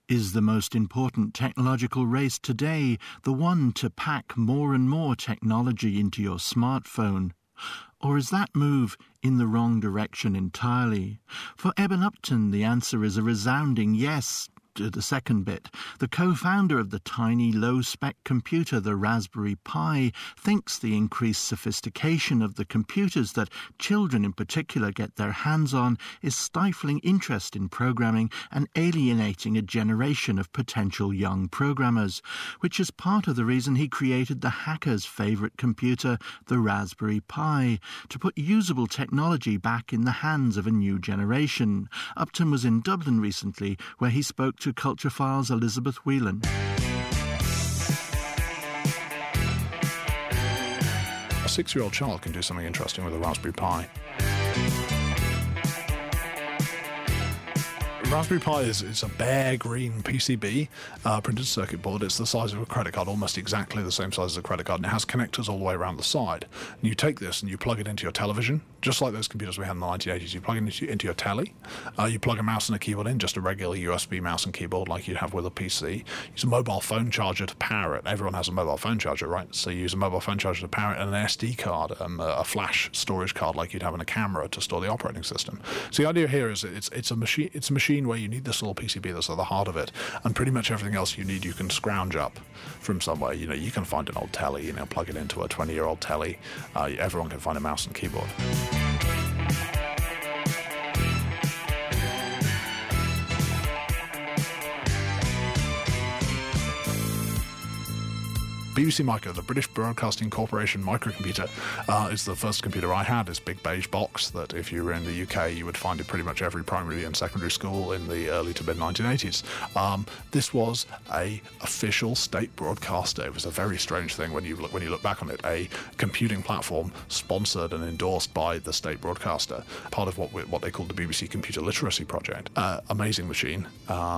Is the most important technological race today the one to pack more and more technology into your smartphone? Or is that move in the wrong direction entirely? For Eben Upton, the answer is a resounding yes to the second bit. The co-founder of the tiny, low-spec computer, the Raspberry Pi, thinks the increased sophistication of the computers that children in particular get their hands on is stifling interest in programming and alienating a generation of potential young programmers, which is part of the reason he created the hacker's favourite computer, the Raspberry Pi, to put usable technology back in the hands of a new generation. Upton was in Dublin recently, where he spoke to Culture Files' Elizabeth Whelan. A 6-year-old child can do something interesting with a Raspberry Pi. Raspberry Pi is a bare green PCB printed circuit board. It's the size of a credit card, almost exactly the same size as a credit card, and it has connectors all the way around the side. And you take this and you plug it into your television, just like those computers we had in the 1980s. You plug it into your telly. You plug a mouse and a keyboard in, just a regular USB mouse and keyboard like you'd have with a PC. Use a mobile phone charger to power it. Everyone has a mobile phone charger, right? So you use a mobile phone charger to power it, and an SD card, a flash storage card like you'd have in a camera to store the operating system. So the idea here is it's a machine where you need this little PCB that's at the heart of it, and pretty much everything else you need you can scrounge up from somewhere. You can find an old telly, plug it into a 20-year-old telly. Everyone can find a mouse and keyboard. BBC Micro, the British Broadcasting Corporation microcomputer, is the first computer I had. This big beige box that if you were in the UK you would find in pretty much every primary and secondary school in the early to mid-1980s. This was a official state broadcaster. It was a very strange thing when you look back on it. A computing platform sponsored and endorsed by the state broadcaster, part of what they called the BBC Computer Literacy Project. Amazing machine.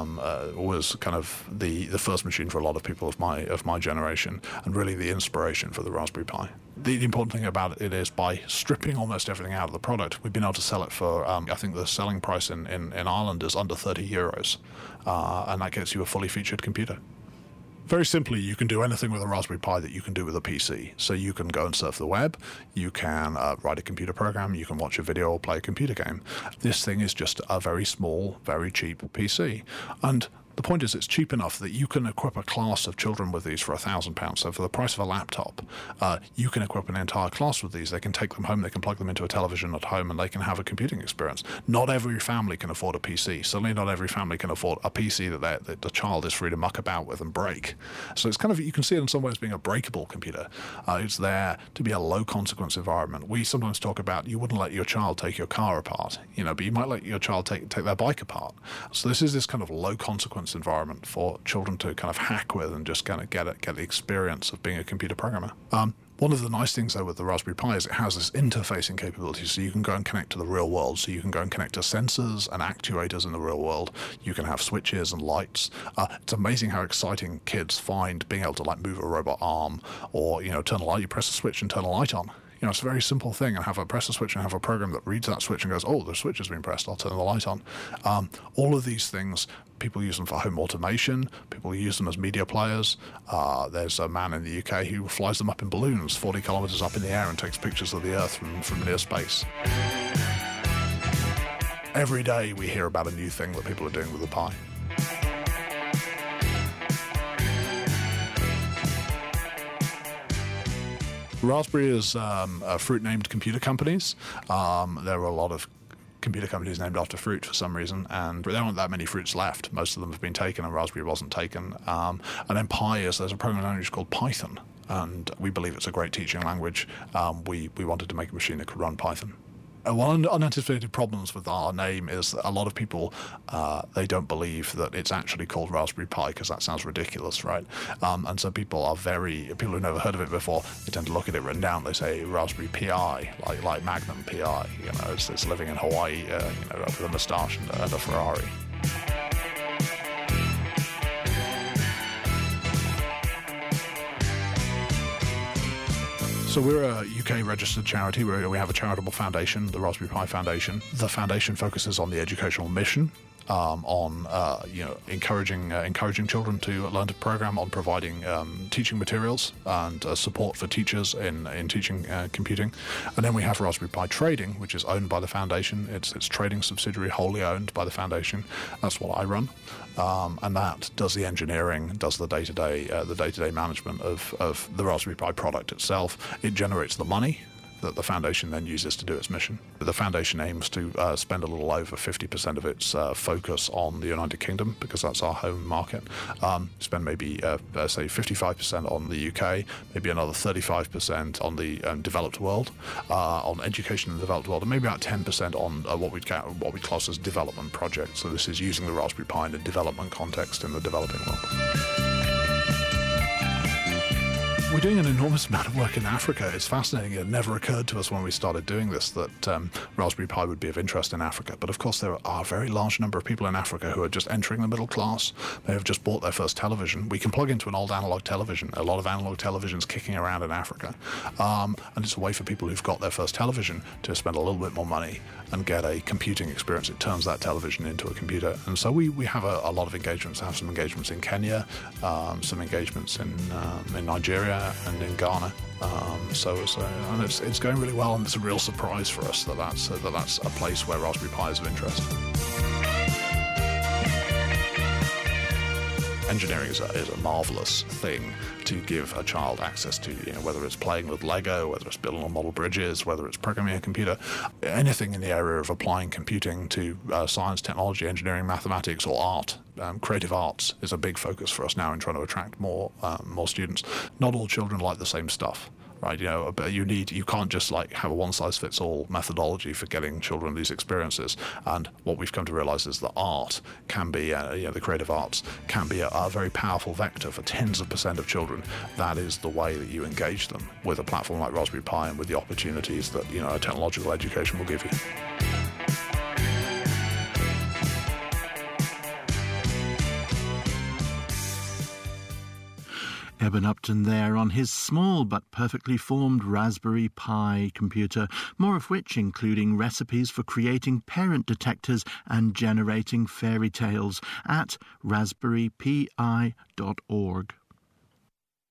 Was kind of the first machine for a lot of people of my generation, and really the inspiration for the Raspberry Pi. The important thing about it is by stripping almost everything out of the product, we've been able to sell it for, I think the selling price in Ireland is under €30, and that gets you a fully featured computer. Very simply, you can do anything with a Raspberry Pi that you can do with a PC. So you can go and surf the web, you can write a computer program, you can watch a video or play a computer game. This thing is just a very small, very cheap PC. And the point is, it's cheap enough that you can equip a class of children with these for £1,000. So for the price of a laptop, you can equip an entire class with these. They can take them home, they can plug them into a television at home, and they can have a computing experience. Not every family can afford a PC. Certainly not every family can afford a PC that the child is free to muck about with and break. So it's kind of, you can see it in some ways being a breakable computer. It's there to be a low-consequence environment. We sometimes talk about you wouldn't let your child take your car apart, but you might let your child take their bike apart. So this is this kind of low-consequence environment for children to kind of hack with and just kind of get the experience of being a computer programmer. One of the nice things, though, with the Raspberry Pi is it has this interfacing capability, so you can go and connect to the real world. So you can go and connect to sensors and actuators in the real world. You can have switches and lights. It's amazing how exciting kids find being able to move a robot arm or turn a light. You press a switch and turn a light on. It's a very simple thing, and press a switch and have a program that reads that switch and goes, oh, the switch has been pressed, I'll turn the light on. All of these things, people use them for home automation, people use them as media players. There's a man in the UK who flies them up in balloons 40 kilometres up in the air and takes pictures of the Earth from near space. Every day we hear about a new thing that people are doing with the Pi. Raspberry is fruit-named computer companies. There are a lot of computer companies named after fruit for some reason, and there aren't that many fruits left. Most of them have been taken, and Raspberry wasn't taken. And then Pi there's a programming language called Python, and we believe it's a great teaching language. We wanted to make a machine that could run Python. One of the unanticipated problems with our name is that a lot of people, they don't believe that it's actually called Raspberry Pi because that sounds ridiculous, right? And so people who've never heard of it before, they tend to look at it written down. They say Raspberry Pi, like Magnum PI. It's living in Hawaii, with a moustache and a Ferrari. So we're a UK-registered charity. We have a charitable foundation, the Raspberry Pi Foundation. The foundation focuses on the educational mission on encouraging children to learn to program, on providing teaching materials and support for teachers in teaching computing. And then we have Raspberry Pi Trading, which is owned by the foundation. It's trading subsidiary, wholly owned by the foundation. That's what I run. And that does the engineering, does the day-to-day management of the Raspberry Pi product itself. It generates the money that the foundation then uses to do its mission. The foundation aims to spend a little over 50% of its focus on the United Kingdom, because that's our home market. Spend maybe, say, 55% on the UK, maybe another 35% on the developed world, on education in the developed world, and maybe about 10% on what we class as development projects. So this is using the Raspberry Pi in a development context in the developing world. We're doing an enormous amount of work in Africa. It's fascinating. It never occurred to us when we started doing this that Raspberry Pi would be of interest in Africa. But of course, there are a very large number of people in Africa who are just entering the middle class. They have just bought their first television. We can plug into an old analog television. A lot of analog televisions kicking around in Africa. And it's a way for people who've got their first television to spend a little bit more money and get a computing experience. It turns that television into a computer. And so we have a lot of engagements. I have some engagements in Kenya, some engagements in Nigeria, and in Ghana, so it's going really well, and it's a real surprise for us that's a place where Raspberry Pi is of interest. Engineering is a marvelous thing to give a child access to, whether it's playing with Lego, whether it's building on model bridges, whether it's programming a computer, anything in the area of applying computing to science, technology, engineering, mathematics, or art. Creative arts is a big focus for us now in trying to attract more students. Not all children like the same stuff. Right, but you can't just have a one-size-fits-all methodology for getting children these experiences. And what we've come to realize is that art can be, the creative arts can be a very powerful vector for tens of % of children. That is the way that you engage them with a platform like Raspberry Pi and with the opportunities that a technological education will give you. Eben Upton there on his small but perfectly formed Raspberry Pi computer, more of which including recipes for creating parent detectors and generating fairy tales at raspberrypi.org.